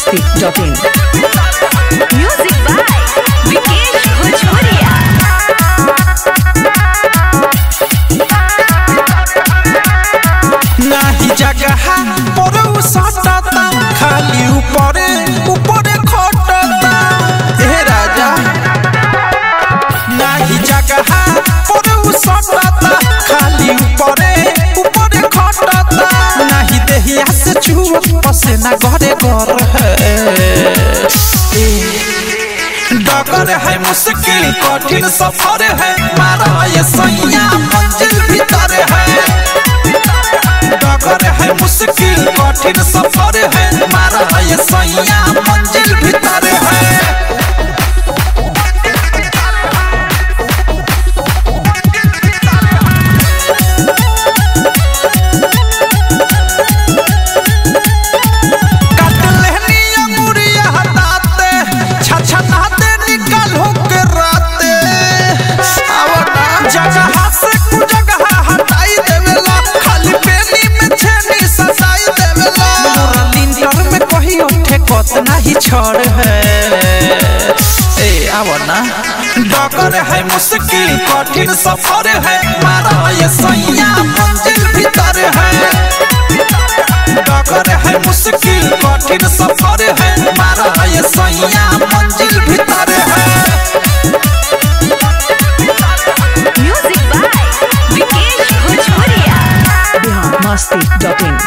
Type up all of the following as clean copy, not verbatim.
biharmasti.in. Music by Vikesh Bhojpuria. नाही जगह पर सटता खाली ऊपरे ऊपरे खटता हे राजा नाही जगह पर सटता खाली ऊपरे ऊपरे खटता नहीं देहिया से छुआ पसीना घरे घर है डगर है मुश्किल कठिन सफर है मारा ये सैया मंजिल भीतर है डगर है मुश्किल कठिन सफर है मारा ये सैया मंजिल भीतर है नहीं छोड़ है ए आवना डगर है मुश्किल कठिन सफर है मारा ये सैया मंजिल भीतर है डगर है मुश्किल कठिन सफर है मारा ये सैया मंजिल भीतर है Music by Vikesh Bhojpuria. biharmasti.in.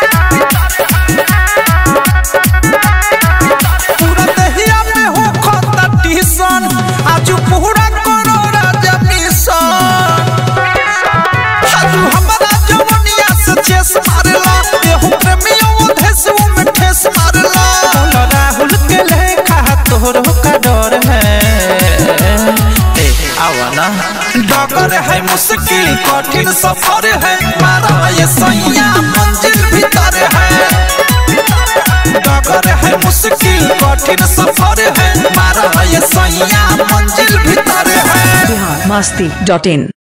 आजू पूरा करो राजा मिशन आजू हमारा जवनिया से चेस मारला देहु प्रेमियों देशों में ठेस मारला राहुल के लेखा तोहरो का डर है ए आवाना डगर है मुश्किल कठिन सफर है मारा ये सैया मंजिल भीतर है डगर है मुश्किल कठिन सफर है मारा ये सैया मंजिल भीतर है biharmasti.in.